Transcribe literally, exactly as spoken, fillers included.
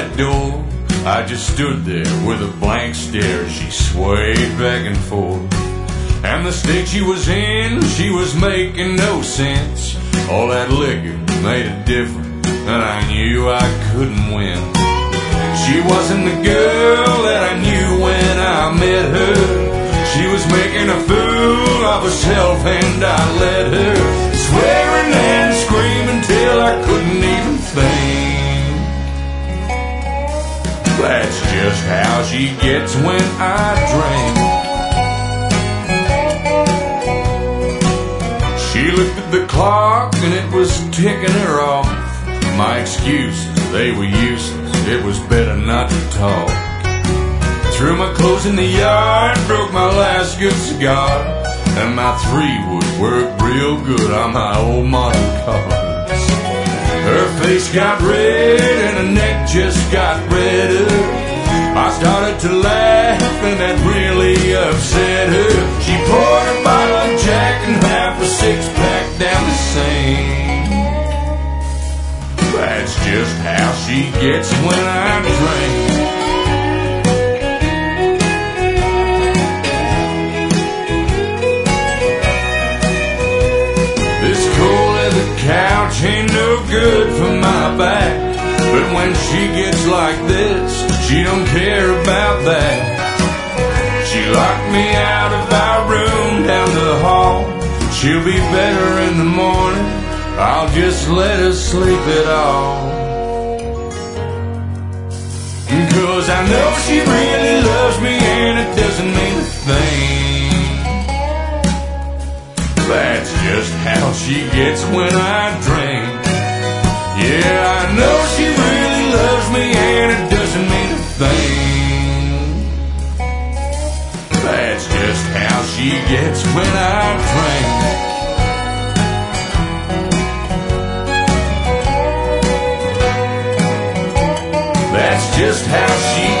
that door. I just stood there with a blank stare as she swayed back and forth. And the state she was in, she was making no sense. All that liquor made it different, and I knew I couldn't win. She wasn't the girl that I knew when I met her. She was making a fool of herself, and I let her, swearing and screaming till I couldn't even think. That's just how she gets when I drink. She looked at the clock and it was ticking her off. My excuses, they were useless. It was better not to talk. Threw my clothes in the yard, broke my last good cigar, and my three would work real good on my old model cars. Her face got red and her neck just got redder. I started to laugh and that really upset her. She poured a bottle of Jack and half a six-pack down the same. That's just how she gets when I drink. This cold leather couch ain't no good for my back, but when she gets like this, she don't care about that. She locked me out of our room down the hall. She'll be better in the morning, I'll just let her sleep it off. Cause I know she really loves me and it doesn't mean a thing. That's just how she gets when I drink. Yeah, I know she really loves me and it doesn't mean a thing. That's just how she gets when I drink. That's just how she